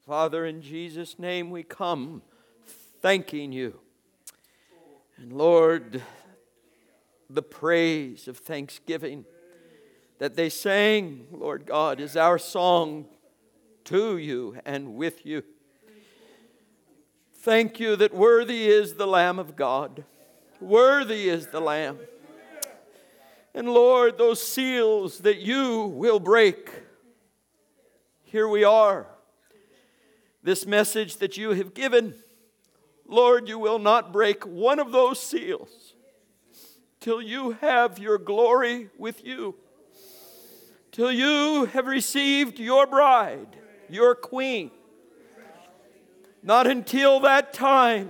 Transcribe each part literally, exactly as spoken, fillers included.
Father, in Jesus' name we come thanking you. And Lord, the praise of thanksgiving that they sang, Lord God, is our song to you and with you. Thank you that worthy is the Lamb of God. Worthy is the Lamb. And Lord, those seals that you will break, here we are. This message that you have given, Lord, you will not break one of those seals till you have your glory with you. Till you have received your bride, your queen. Not until that time.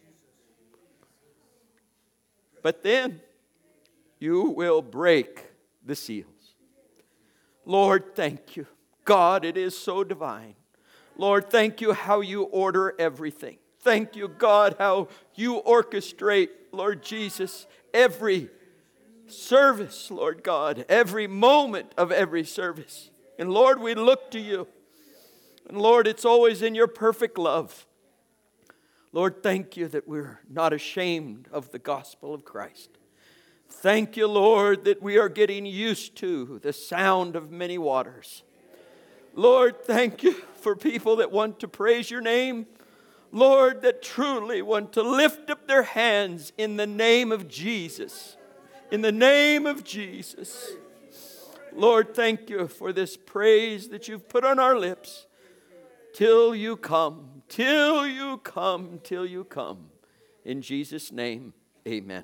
But then you will break the seals. Lord, thank you. God, it is so divine. Lord, thank you how you order everything. Thank you, God, how you orchestrate, Lord Jesus, every service, Lord God, every moment of every service. And Lord, we look to you. And Lord, it's always in your perfect love. Lord, thank you that we're not ashamed of the gospel of Christ. Thank you, Lord, that we are getting used to the sound of many waters. Lord, thank you for people that want to praise your name. Lord, that truly want to lift up their hands in the name of Jesus. In the name of Jesus. Lord, thank you for this praise that you've put on our lips. Till you come, till you come, till you come. In Jesus' name, amen.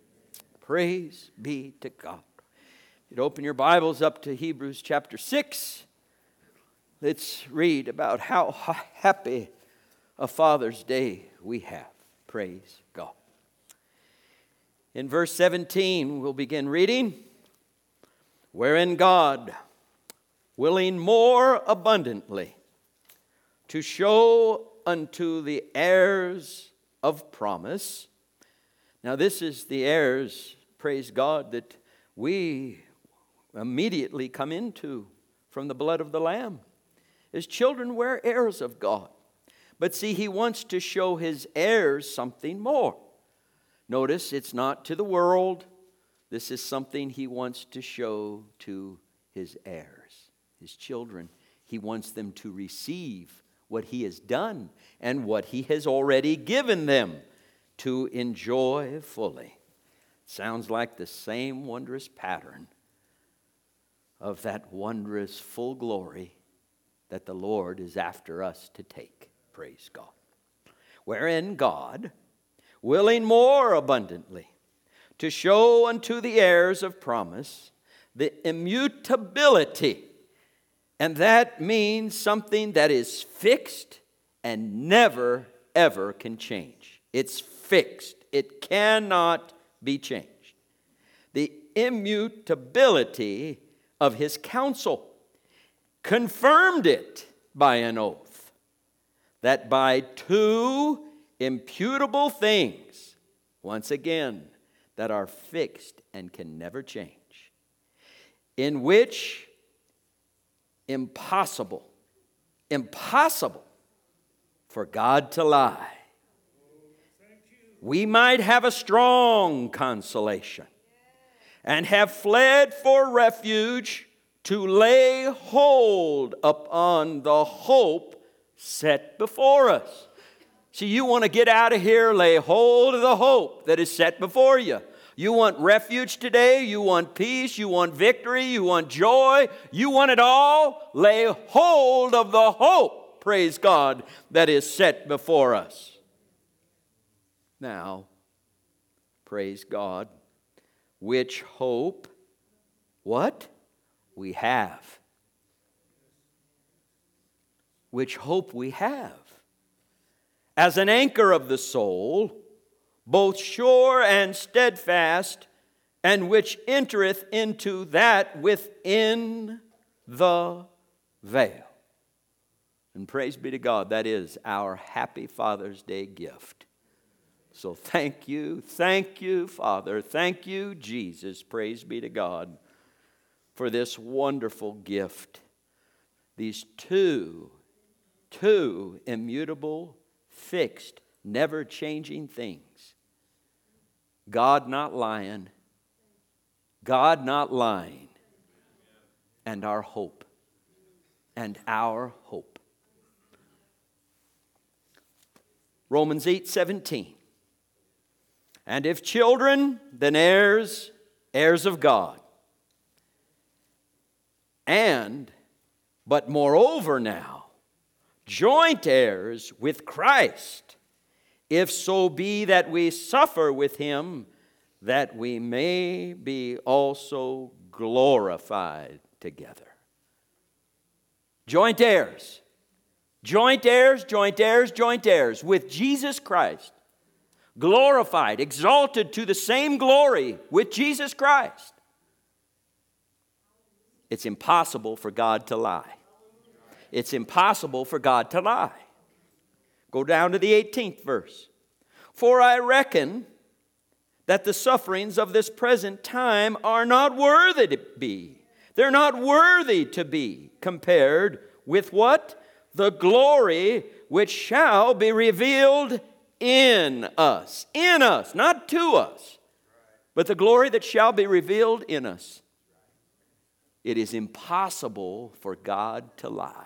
Praise be to God. You'd open your Bibles up to Hebrews chapter six. Let's read about how happy a Father's Day we have. Praise God. In verse seventeen, we'll begin reading. Wherein God, willing more abundantly to show unto the heirs of promise. Now this is the heirs, praise God, that we immediately come into from the blood of the Lamb. As children, we're heirs of God. But see, he wants to show his heirs something more. Notice it's not to the world. This is something he wants to show to his heirs, his children. He wants them to receive what he has done and what he has already given them to enjoy fully. Sounds like the same wondrous pattern of that wondrous full glory that the Lord is after us to take. Praise God. Wherein God, willing more abundantly to show unto the heirs of promise the immutability. And that means something that is fixed and never, ever can change. It's fixed. It cannot be changed. The immutability of his counsel. Confirmed it by an oath, that by two imputable things, once again, that are fixed and can never change, in which impossible, impossible for God to lie, we might have a strong consolation and have fled for refuge to lay hold upon the hope set before us. See, you want to get out of here, lay hold of the hope that is set before you. You want refuge today, you want peace, you want victory, you want joy, you want it all. Lay hold of the hope, praise God, that is set before us. Now, praise God, which hope, what? We have. Which hope we have. As an anchor of the soul, both sure and steadfast, and which entereth into that within the veil. And praise be to God, that is our happy Father's Day gift. So thank you, thank you, Father, thank you, Jesus, praise be to God, for this wonderful gift. These two, two immutable, fixed, never-changing things. God not lying, God not lying, and our hope. And our hope. Romans eight seventeen. And if children, then heirs, heirs of God. And, but moreover now, joint heirs with Christ, if so be that we suffer with him, that we may be also glorified together. Joint heirs. Joint heirs, joint heirs, joint heirs with Jesus Christ. Glorified, exalted to the same glory with Jesus Christ. It's impossible for God to lie. It's impossible for God to lie. Go down to the eighteenth verse. For I reckon that the sufferings of this present time are not worthy to be. They're not worthy to be compared with what? The glory which shall be revealed in us. In us, not to us, but the glory that shall be revealed in us. It is impossible for God to lie.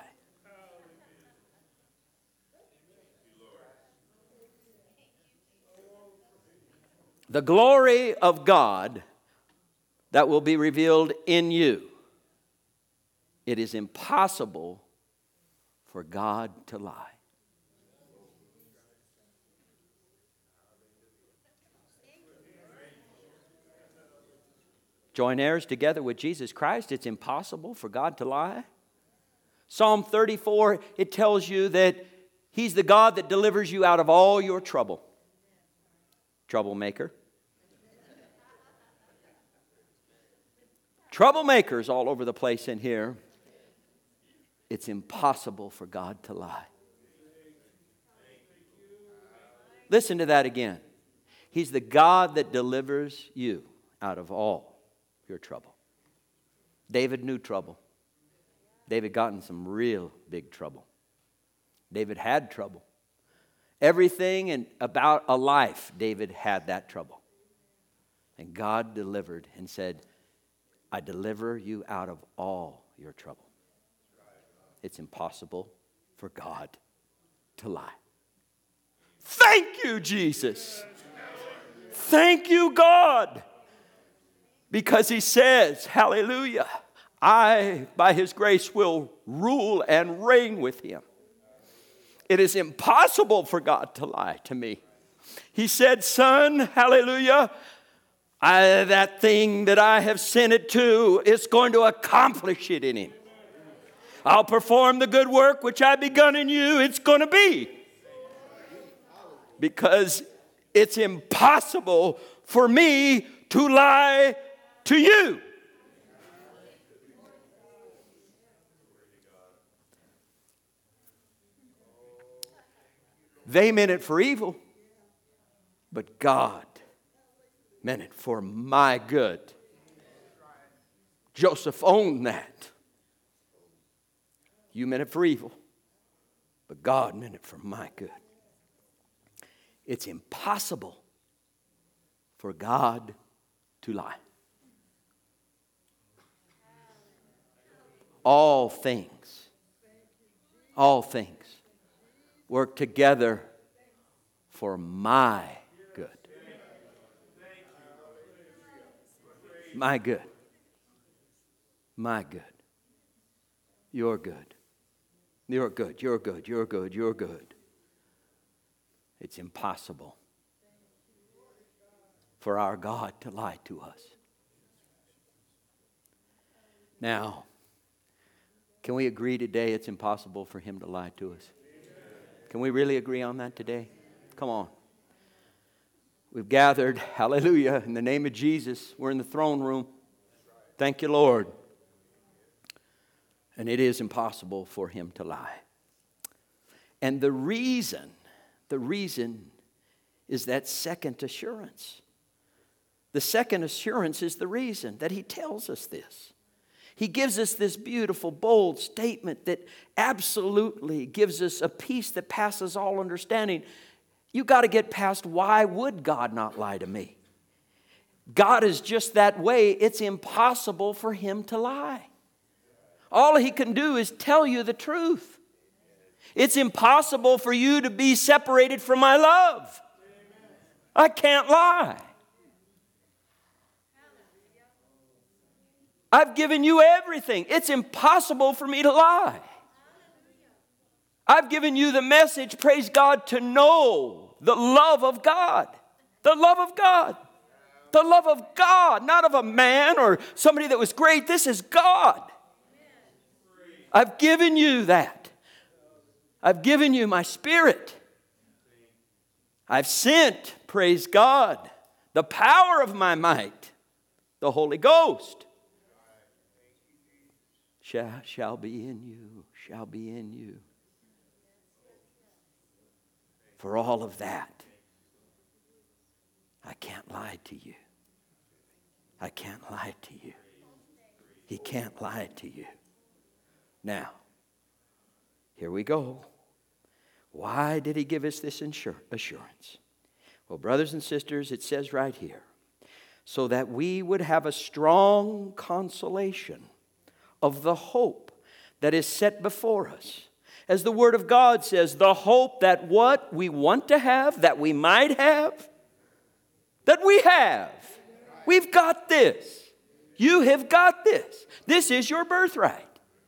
The glory of God that will be revealed in you. It is impossible for God to lie. Join heirs together with Jesus Christ. It's impossible for God to lie. Psalm thirty-four, it tells you that he's the God that delivers you out of all your trouble. Troublemaker. Troublemakers all over the place in here. It's impossible for God to lie. Listen to that again. He's the God that delivers you out of all your trouble. David knew trouble. David got in some real big trouble. David had trouble. Everything and about a life, David had that trouble. And God delivered and said, I deliver you out of all your trouble. It's impossible for God to lie. Thank you, Jesus. Thank you, God. Because he says, hallelujah, I, by his grace, will rule and reign with him. It is impossible for God to lie to me. He said, son, hallelujah, I, that thing that I have sent it to is going to accomplish it in him. I'll perform the good work which I've begun in you. It's going to be. Because it's impossible for me to lie to you. They meant it for evil, but God meant it for my good. Joseph owned that. You meant it for evil, but God meant it for my good. It's impossible for God to lie. All things, all things work together for my good. My good. My good. Your good. You're good. You're good. You're good. You're good. It's impossible for our God to lie to us. Now, can we agree today it's impossible for him to lie to us? Can we really agree on that today? Come on. We've gathered, hallelujah, in the name of Jesus. We're in the throne room. Thank you, Lord. And it is impossible for him to lie. And the reason, the reason is that second assurance. The second assurance is the reason that he tells us this. He gives us this beautiful, bold statement that absolutely gives us a peace that passes all understanding. You got to get past, why would God not lie to me? God is just that way. It's impossible for him to lie. All he can do is tell you the truth. It's impossible for you to be separated from my love. I can't lie. I've given you everything. It's impossible for me to lie. I've given you the message, praise God, to know the love of God. The love of God. The love of God, not of a man or somebody that was great. This is God. I've given you that. I've given you my Spirit. I've sent, praise God, the power of my might, the Holy Ghost. Shall, shall be in you, shall be in you. For all of that, I can't lie to you. I can't lie to you. He can't lie to you. Now, here we go. Why did he give us this assurance? Well, brothers and sisters, it says right here, so that we would have a strong consolation of the hope that is set before us. As the Word of God says, the hope that what we want to have, that we might have, that we have. We've got this. You have got this. This is your birthright.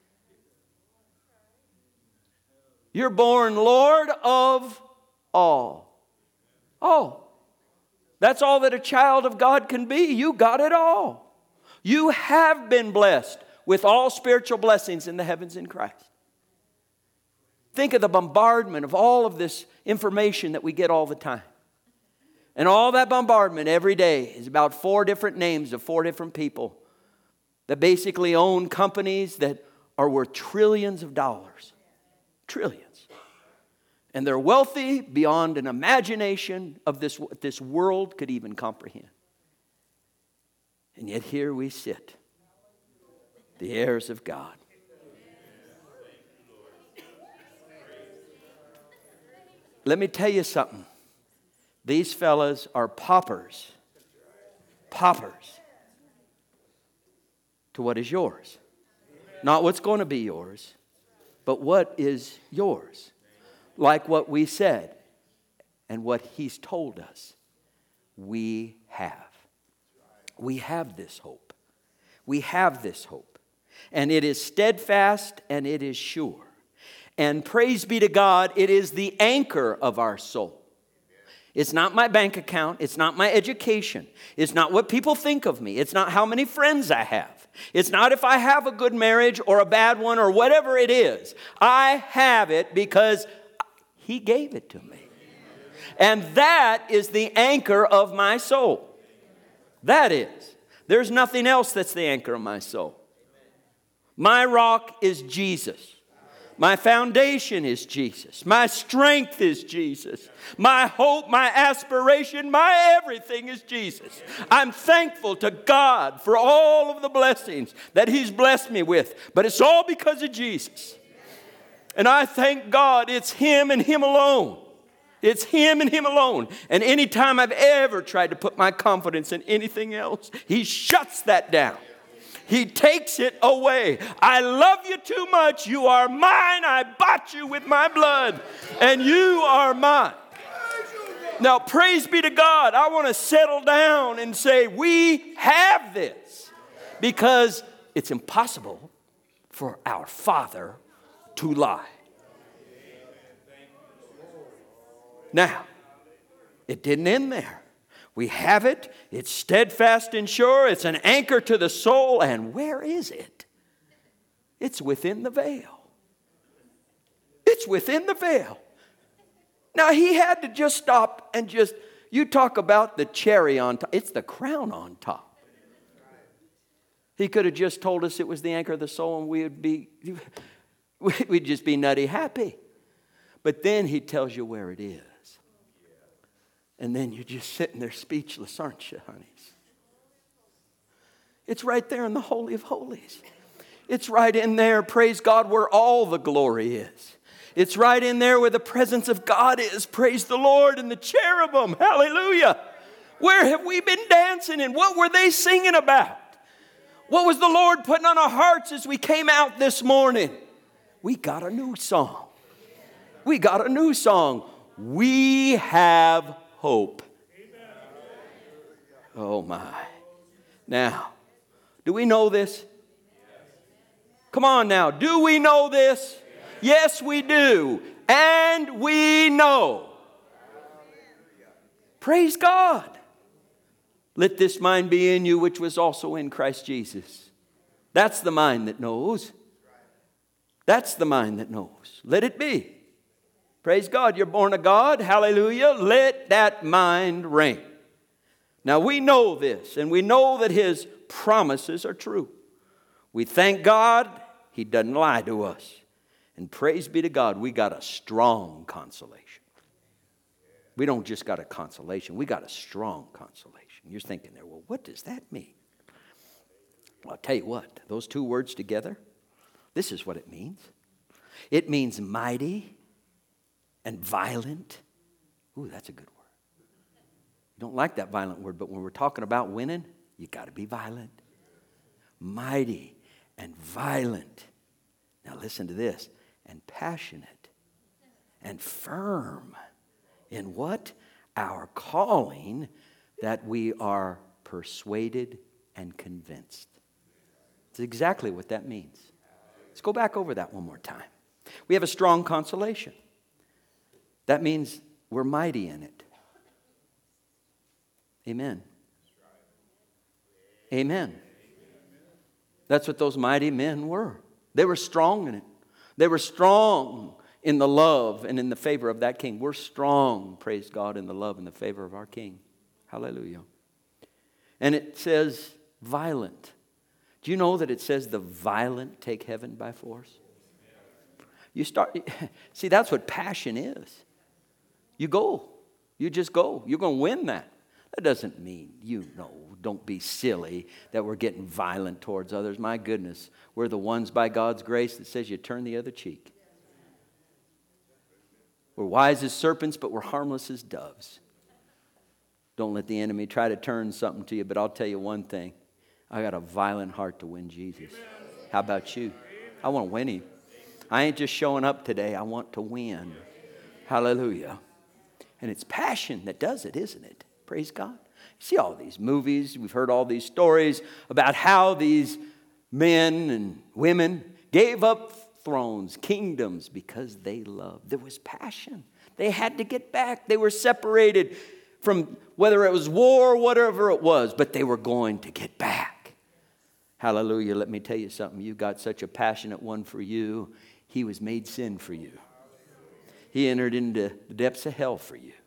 You're born Lord of all. All. That's all that a child of God can be. You got it all. You have been blessed with all spiritual blessings in the heavens in Christ. Think of the bombardment of all of this information that we get all the time. And all that bombardment every day is about four different names of four different people that basically own companies that are worth trillions of dollars. Trillions. And they're wealthy beyond an imagination of this, what this world could even comprehend. And yet here we sit, the heirs of God. Let me tell you something. These fellas are paupers. Paupers. To what is yours. Not what's going to be yours, but what is yours. Like what we said and what he's told us. We have. We have this hope. We have this hope. And it is steadfast and it is sure. And praise be to God, it is the anchor of our soul. It's not my bank account. It's not my education. It's not what people think of me. It's not how many friends I have. It's not if I have a good marriage or a bad one or whatever it is. I have it because he gave it to me. And that is the anchor of my soul. That is. There's nothing else that's the anchor of my soul. My rock is Jesus. My foundation is Jesus. My strength is Jesus. My hope, my aspiration, my everything is Jesus. I'm thankful to God for all of the blessings that he's blessed me with. But it's all because of Jesus. And I thank God it's him and him alone. It's him and him alone. And anytime I've ever tried to put my confidence in anything else, he shuts that down. He takes it away. I love you too much. You are mine. I bought you with my blood. And you are mine. Now, praise be to God. I want to settle down and say we have this. Because it's impossible for our Father to lie. Now, it didn't end there. We have it. It's steadfast and sure. It's an anchor to the soul. And where is it? It's within the veil. It's within the veil. Now, he had to just stop and just, you talk about the cherry on top. It's the crown on top. He could have just told us it was the anchor of the soul and we would be, we'd just be nutty happy. But then he tells you where it is. And then you're just sitting there speechless, aren't you, honeys? It's right there in the Holy of Holies. It's right in there, praise God, where all the glory is. It's right in there where the presence of God is. Praise the Lord, and the cherubim. Hallelujah. Where have we been dancing, and what were they singing about? What was the Lord putting on our hearts as we came out this morning? We got a new song. We got a new song. We have hope. Oh my. Now, do we know this? Come on now. Do we know this? Yes, we do. And we know. Praise God. Let this mind be in you, which was also in Christ Jesus. That's the mind that knows. That's the mind that knows. Let it be. Praise God. You're born of God. Hallelujah. Let that mind reign. Now we know this, and we know that His promises are true. We thank God He doesn't lie to us. And praise be to God, we got a strong consolation. We don't just got a consolation, we got a strong consolation. You're thinking there, well, what does that mean? Well, I'll tell you what, those two words together, this is what it means. It means mighty and violent. Ooh, that's a good word. You don't like that violent word, but when we're talking about winning, you got to be violent. Mighty and violent. Now listen to this. And passionate and firm in what? Our calling, that we are persuaded and convinced. That's exactly what that means. Let's go back over that one more time. We have a strong consolation. That means we're mighty in it. Amen. Amen. That's what those mighty men were. They were strong in it. They were strong in the love and in the favor of that king. We're strong, praise God, in the love and the favor of our king. Hallelujah. And it says violent. Do you know that it says the violent take heaven by force? You start, see, that's what passion is. You go. You just go. You're going to win that. That doesn't mean, you know, don't be silly that we're getting violent towards others. My goodness, we're the ones by God's grace that says you turn the other cheek. We're wise as serpents, but we're harmless as doves. Don't let the enemy try to turn something to you, but I'll tell you one thing. I got a violent heart to win Jesus. How about you? I want to win Him. I ain't just showing up today. I want to win. Hallelujah. And it's passion that does it, isn't it? Praise God. You see all these movies. We've heard all these stories about how these men and women gave up thrones, kingdoms, because they loved. There was passion. They had to get back. They were separated from whether it was war or whatever it was, but they were going to get back. Hallelujah. Let me tell you something. You got such a passionate one for you. He was made sin for you. He entered into the depths of hell for you.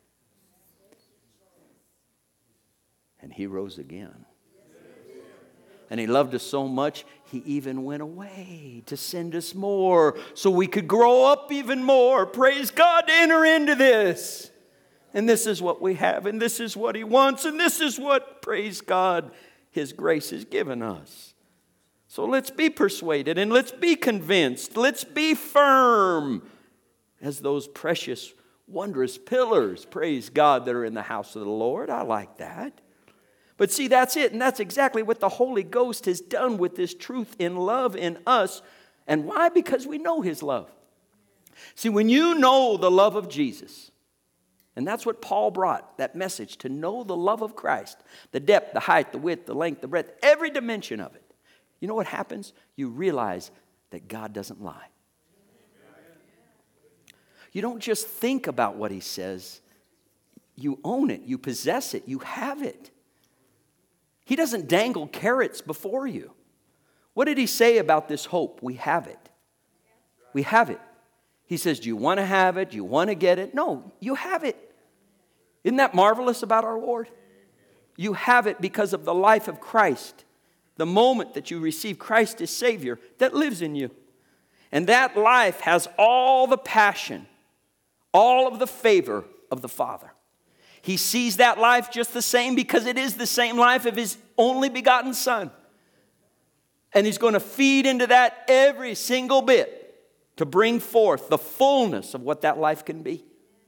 And He rose again. And He loved us so much, He even went away to send us more so we could grow up even more. Praise God, to enter into this. And this is what we have, and this is what He wants, and this is what, praise God, His grace has given us. So let's be persuaded, and let's be convinced. Let's be firm as those precious, wondrous pillars, praise God, that are in the house of the Lord. I like that. But see, that's it, and that's exactly what the Holy Ghost has done with this truth in love in us. And why? Because we know His love. See, when you know the love of Jesus, and that's what Paul brought, that message, to know the love of Christ, the depth, the height, the width, the length, the breadth, every dimension of it. You know what happens? You realize that God doesn't lie. You don't just think about what He says. You own it. You possess it. You have it. He doesn't dangle carrots before you. What did He say about this hope? We have it. We have it. He says, do you want to have it? Do you want to get it? No, you have it. Isn't that marvelous about our Lord? You have it because of the life of Christ. The moment that you receive Christ as Savior, that lives in you. And that life has all the passion, all of the favor of the Father. He sees that life just the same because it is the same life of His only begotten Son. And He's going to feed into that every single bit to bring forth the fullness of what that life can be.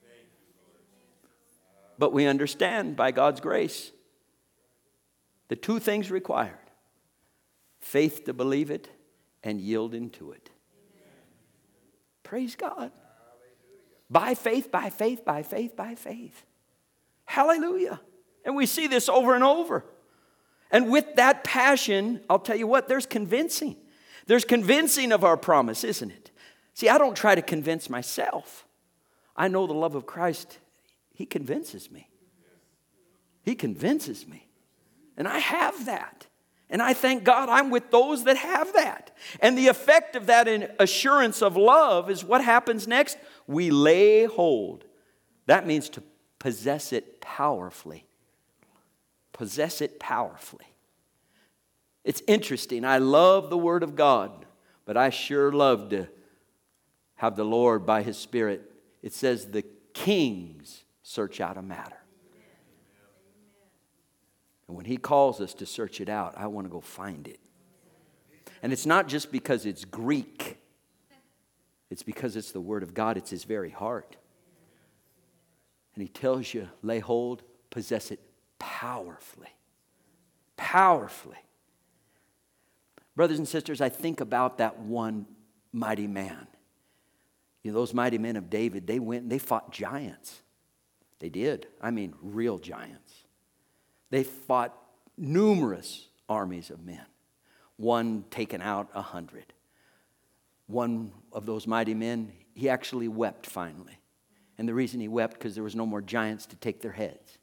But we understand by God's grace the two things required: faith to believe it and yield into it. Praise God. By faith, by faith, by faith, by faith. Hallelujah. And we see this over and over. And with that passion, I'll tell you what, there's convincing. There's convincing of our promise, isn't it? See, I don't try to convince myself. I know the love of Christ. He convinces me. He convinces me. And I have that. And I thank God I'm with those that have that. And the effect of that assurance of love is what happens next. We lay hold. That means to possess it powerfully. Possess it powerfully. It's interesting. I love the Word of God, but I sure love to have the Lord by His Spirit. It says the kings search out a matter. And when He calls us to search it out, I want to go find it. And it's not just because it's Greek. It's because it's the Word of God. It's His very heart. And He tells you, lay hold, possess it powerfully. Powerfully. Brothers and sisters, I think about that one mighty man. You know, those mighty men of David, they went and they fought giants. They did. I mean, real giants. They fought numerous armies of men. One taken out a hundred. One of those mighty men, he actually wept finally. And the reason he wept, because there was no more giants to take their heads.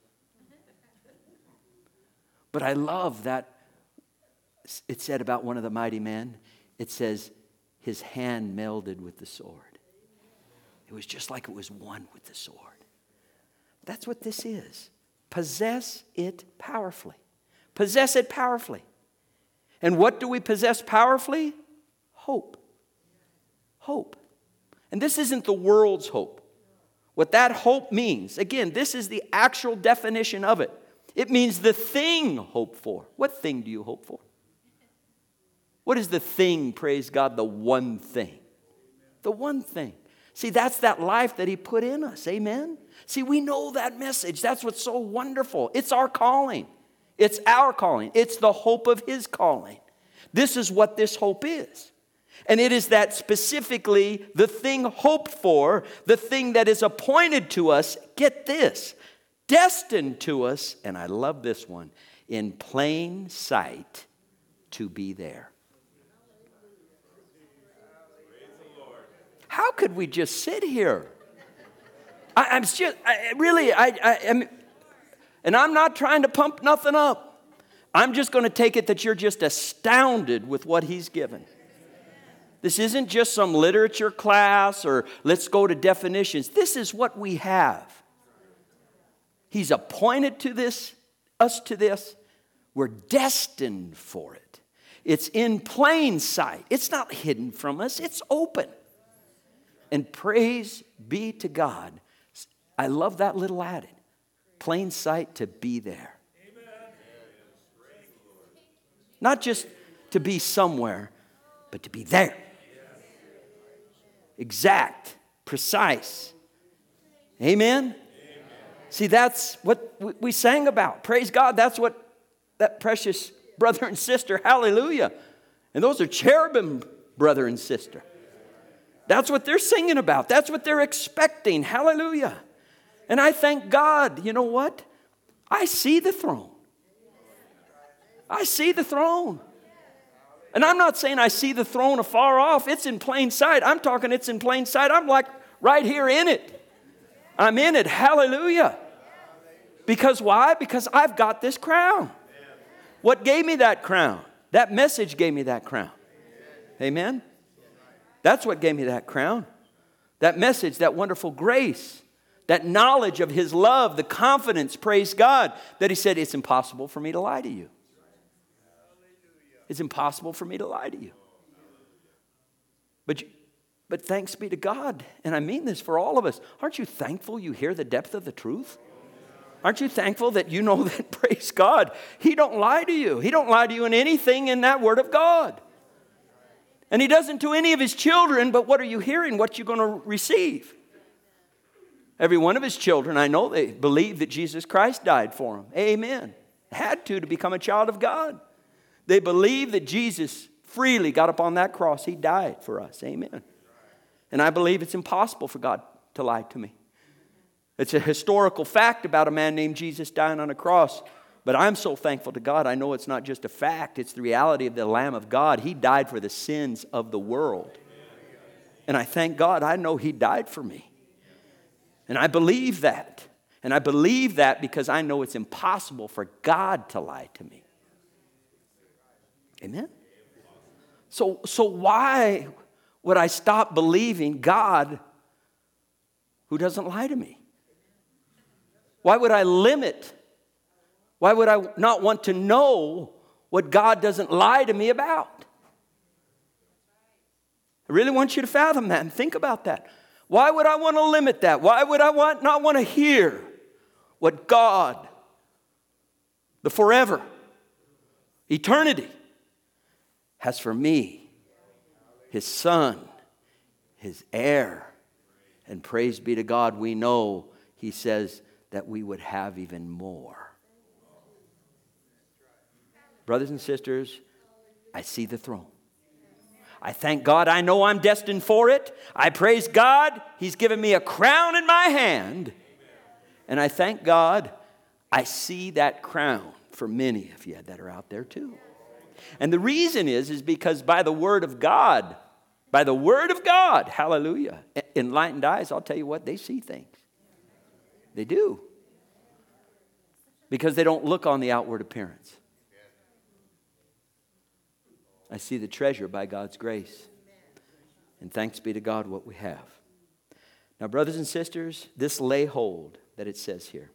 But I love that it said about one of the mighty men, it says, his hand melded with the sword. It was just like it was one with the sword. That's what this is. Possess it powerfully. Possess it powerfully. And what do we possess powerfully? Hope. Hope. And this isn't the world's hope. What that hope means, again, this is the actual definition of it. It means the thing hoped for. What thing do you hope for? What is the thing, praise God, the one thing? The one thing. See, that's that life that He put in us. Amen? See, we know that message. That's what's so wonderful. It's our calling. It's our calling. It's the hope of His calling. This is what this hope is. And it is that specifically the thing hoped for, the thing that is appointed to us, get this, destined to us, and I love this one, in plain sight to be there. How could we just sit here? I, I'm just, I, really, I, I am, and I'm not trying to pump nothing up. I'm just going to take it that you're just astounded with what He's given. This isn't just some literature class or let's go to definitions. This is what we have. He's appointed to this, us to this. We're destined for it. It's in plain sight. It's not hidden from us. It's open. And praise be to God. I love that little added. Plain sight to be there. Not just to be somewhere, but to be there. Exact, precise. Amen? Amen? See, that's what we sang about. Praise God, that's what that precious brother and sister, hallelujah. And those are cherubim brother and sister. That's what they're singing about. That's what they're expecting. Hallelujah. And I thank God, you know what? I see the throne. I see the throne. And I'm not saying I see the throne afar off. It's in plain sight. I'm talking it's in plain sight. I'm like right here in it. I'm in it. Hallelujah. Because why? Because I've got this crown. What gave me that crown? That message gave me that crown. Amen? That's what gave me that crown. That message, that wonderful grace, that knowledge of His love, the confidence, praise God, that He said, it's impossible for me to lie to you. It's impossible for me to lie to you. But, you, but thanks be to God, and I mean this for all of us. Aren't you thankful you hear the depth of the truth? Aren't you thankful that you know that, praise God, He don't lie to you. He don't lie to you in anything in that Word of God. And he doesn't to any of his children, but what are you hearing? What you're going to receive? Every one of his children, I know they believe that Jesus Christ died for them. Amen. Had to to become a child of God. They believe that Jesus freely got up on that cross. He died for us. Amen. And I believe it's impossible for God to lie to me. It's a historical fact about a man named Jesus dying on a cross. But I'm so thankful to God, I know it's not just a fact, it's the reality of the Lamb of God. He died for the sins of the world. And I thank God, I know He died for me. And I believe that. And I believe that because I know it's impossible for God to lie to me. Amen? So, so why would I stop believing God who doesn't lie to me? Why would I limit? Why would I not want to know what God doesn't lie to me about? I really want you to fathom that and think about that. Why would I want to limit that? Why would I want, not want to hear what God, the forever, eternity, has for me, His Son, His heir? And praise be to God, we know He says that we would have even more. Brothers and sisters, I see the throne. I thank God I know I'm destined for it. I praise God. He's given me a crown in my hand. And I thank God I see that crown for many of you that are out there too. And the reason is, is because by the word of God, by the word of God, hallelujah, enlightened eyes, I'll tell you what, they see things. They do. Because they don't look on the outward appearance. I see the treasure by God's grace. And thanks be to God what we have. Now, brothers and sisters, this lay hold that it says here.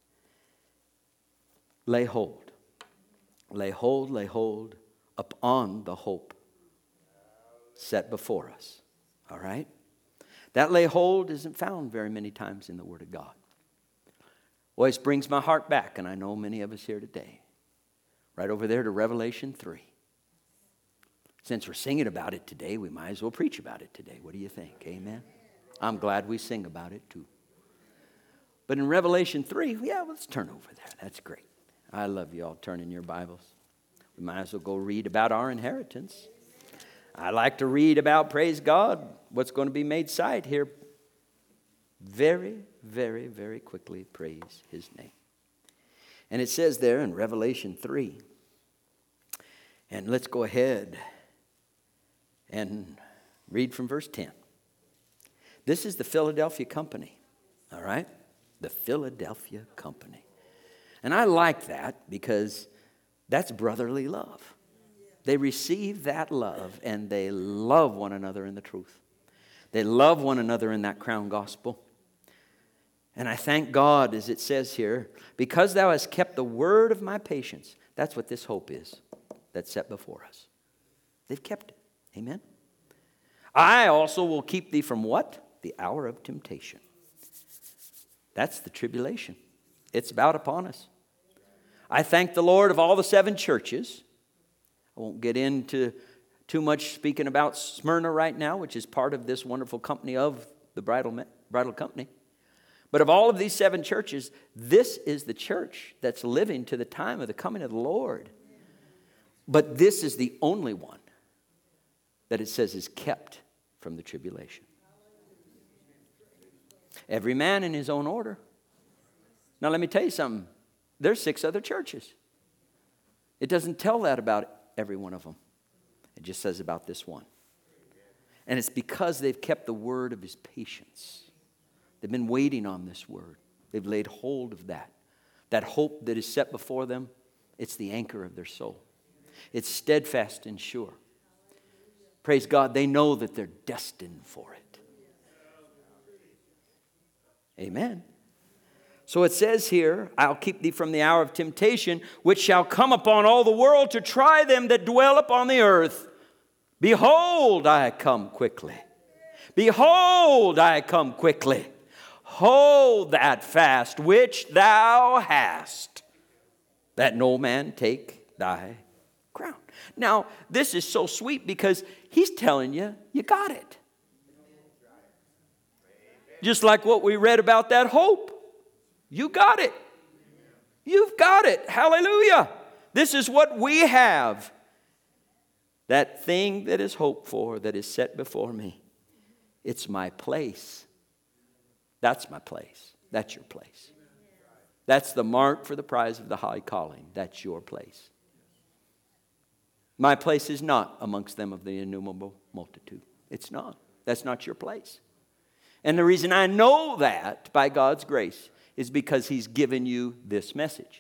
Lay hold. Lay hold, lay hold upon the hope set before us. All right? That lay hold isn't found very many times in the Word of God. Always brings my heart back, and I know many of us here today. Right over there to Revelation three. Since we're singing about it today, we might as well preach about it today. What do you think? Amen? I'm glad we sing about it too. But in Revelation three, yeah, let's turn over there. That's great. I love you all turning your Bibles. We might as well go read about our inheritance. I like to read about, praise God, what's going to be made sight here. Very, very, very quickly, praise His name. And it says there in Revelation three, and let's go ahead and read from verse ten. This is the Philadelphia company, all right? The Philadelphia company. And I like that because that's brotherly love. They receive that love and they love one another in the truth. They love one another in that crown gospel. And I thank God, as it says here, because thou hast kept the word of my patience. That's what this hope is that's set before us. They've kept it. Amen. I also will keep thee from what? The hour of temptation. That's the tribulation. It's about upon us. I thank the Lord of all the seven churches. I won't get into too much speaking about Smyrna right now, which is part of this wonderful company of the bridal, bridal company. But of all of these seven churches, this is the church that's living to the time of the coming of the Lord. But this is the only one that it says is kept from the tribulation. Every man in his own order. Now let me tell you something. There's six other churches. It doesn't tell that about every one of them. It just says about this one. And it's because they've kept the word of His patience. They've been waiting on this word. They've laid hold of that. That hope that is set before them, it's the anchor of their soul. It's steadfast and sure. Praise God, they know that they're destined for it. Amen. So it says here, I'll keep thee from the hour of temptation, which shall come upon all the world to try them that dwell upon the earth. Behold, I come quickly. Behold, I come quickly. Hold that fast which thou hast, that no man take thy crown. Now, this is so sweet because he's telling you, you got it. Just like what we read about that hope. You got it. You've got it. Hallelujah. This is what we have. That thing that is hoped for, that is set before me. It's my place. That's my place. That's your place. That's the mark for the prize of the high calling. That's your place. My place is not amongst them of the innumerable multitude. It's not. That's not your place. And the reason I know that by God's grace is because He's given you this message.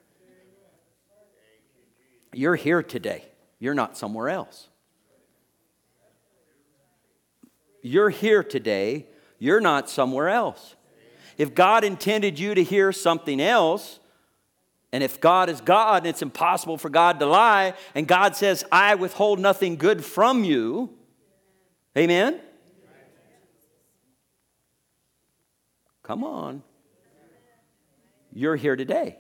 You're here today. You're not somewhere else. You're here today. You're not somewhere else. If God intended you to hear something else, and if God is God and it's impossible for God to lie, and God says, I withhold nothing good from you, amen? Come on. You're here today.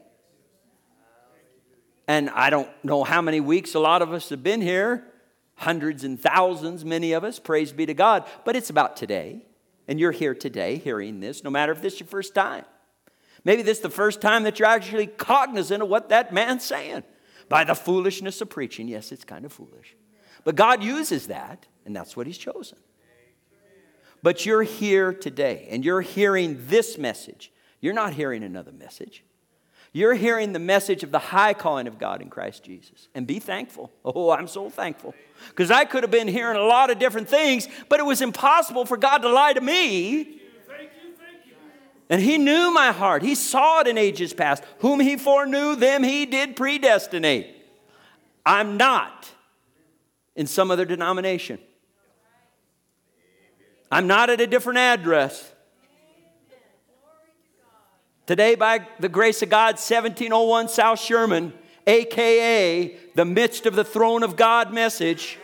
And I don't know how many weeks a lot of us have been here. Hundreds and thousands, many of us. Praise be to God. But it's about today. And you're here today hearing this, no matter if this is your first time. Maybe this is the first time that you're actually cognizant of what that man's saying. By the foolishness of preaching. Yes, it's kind of foolish. But God uses that, and that's what He's chosen. But you're here today, and you're hearing this message. You're not hearing another message. You're hearing the message of the high calling of God in Christ Jesus. And be thankful. Oh, I'm so thankful. Because I could have been hearing a lot of different things, but it was impossible for God to lie to me. Thank you, thank you. And He knew my heart. He saw it in ages past. Whom He foreknew, them He did predestinate. I'm not in some other denomination. I'm not at a different address. Today, by the grace of God, seventeen oh one South Sherman, a k a the midst of the throne of God message.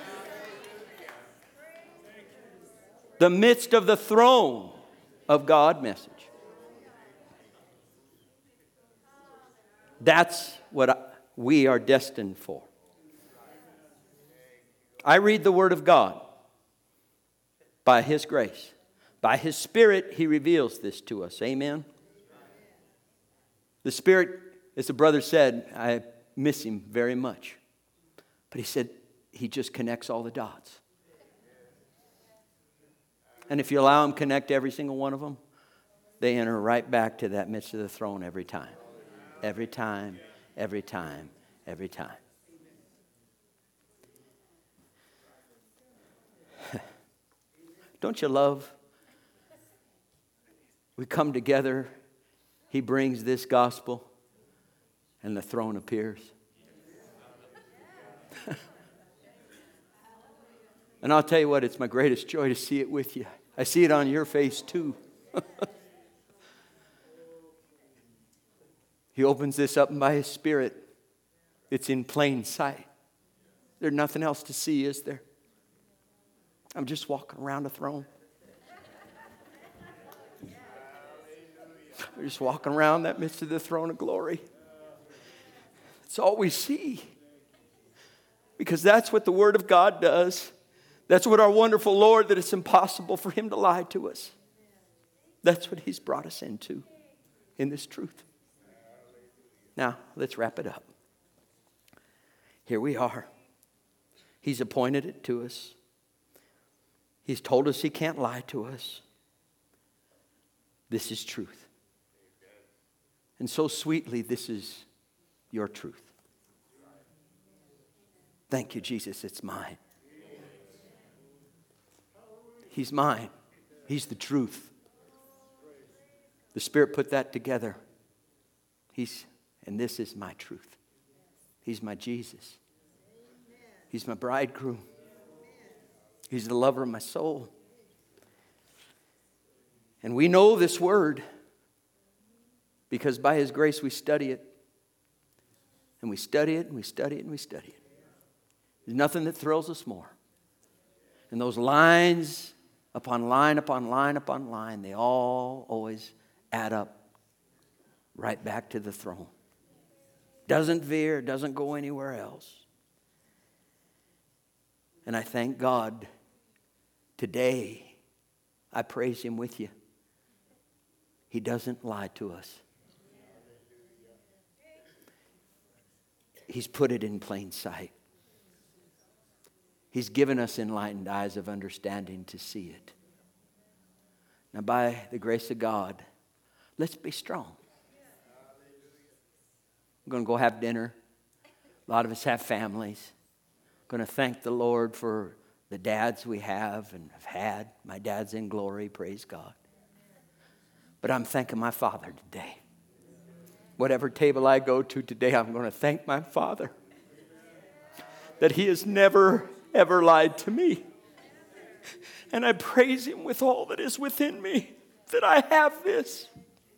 The midst of the throne of God message. That's what we are destined for. I read the Word of God by His grace. By His Spirit, He reveals this to us. Amen. The Spirit, as the brother said, I miss him very much. But he said, He just connects all the dots. And if you allow Him to connect every single one of them, they enter right back to that midst of the throne every time. Every time, every time, every time. Don't you love? We come together. He brings this gospel, and the throne appears. And I'll tell you what, it's my greatest joy to see it with you. I see it on your face too. He opens this up by His Spirit. It's in plain sight. There's nothing else to see, is there? I'm just walking around a throne. We're just walking around that midst of the throne of glory. That's all we see. Because that's what the Word of God does. That's what our wonderful Lord, that it's impossible for Him to lie to us. That's what He's brought us into, in this truth. Now, let's wrap it up. Here we are. He's appointed it to us. He's told us He can't lie to us. This is truth. And so sweetly, this is your truth. Thank you, Jesus. It's mine. He's mine. He's the truth. The Spirit put that together. He's, and this is my truth. He's my Jesus. He's my bridegroom. He's the lover of my soul. And we know this word because by His grace we study it. And we study it and we study it and we study it. There's nothing that thrills us more. And those lines upon line upon line upon line, they all always add up right back to the throne. Doesn't veer, doesn't go anywhere else. And I thank God today. I praise Him with you. He doesn't lie to us. He's put it in plain sight. He's given us enlightened eyes of understanding to see it. Now, by the grace of God, let's be strong. We're going to go have dinner. A lot of us have families. Going to thank the Lord for the dads we have and have had. My dad's in glory, praise God. But I'm thanking my Father today. Whatever table I go to today, I'm going to thank my Father that He has never, ever lied to me. And I praise Him with all that is within me, that I have this.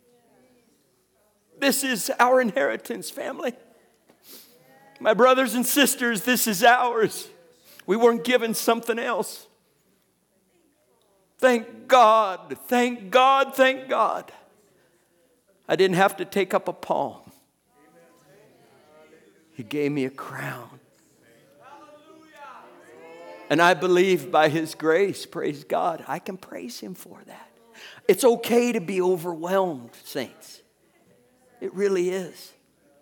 This is our inheritance, family. My brothers and sisters, this is ours. We weren't given something else. Thank God, thank God, thank God. I didn't have to take up a palm. He gave me a crown. And I believe by His grace, praise God, I can praise Him for that. It's okay to be overwhelmed, saints. It really is.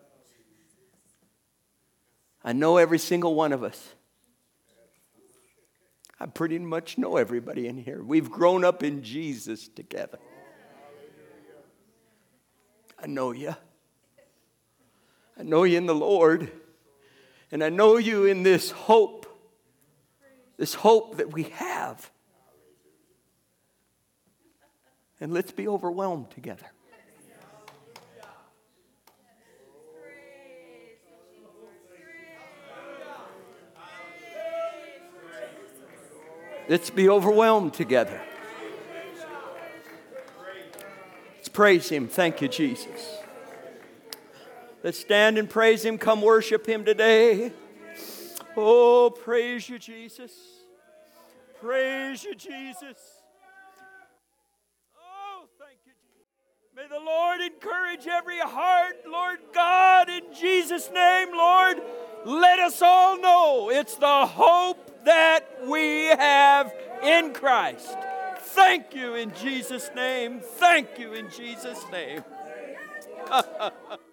I know every single one of us. I pretty much know everybody in here. We've grown up in Jesus together. I know you. I know you in the Lord. And I know you in this hope. This hope that we have. And let's be overwhelmed together. Let's be overwhelmed together. Let's praise Him. Thank you, Jesus. Let's stand and praise Him. Come worship Him today. Oh, praise you, Jesus. Praise you, Jesus. Oh, thank you, Jesus. May the Lord encourage every heart, Lord God, in Jesus' name, Lord. Let us all know it's the hope that we have in Christ. Thank you in Jesus' name. Thank you in Jesus' name.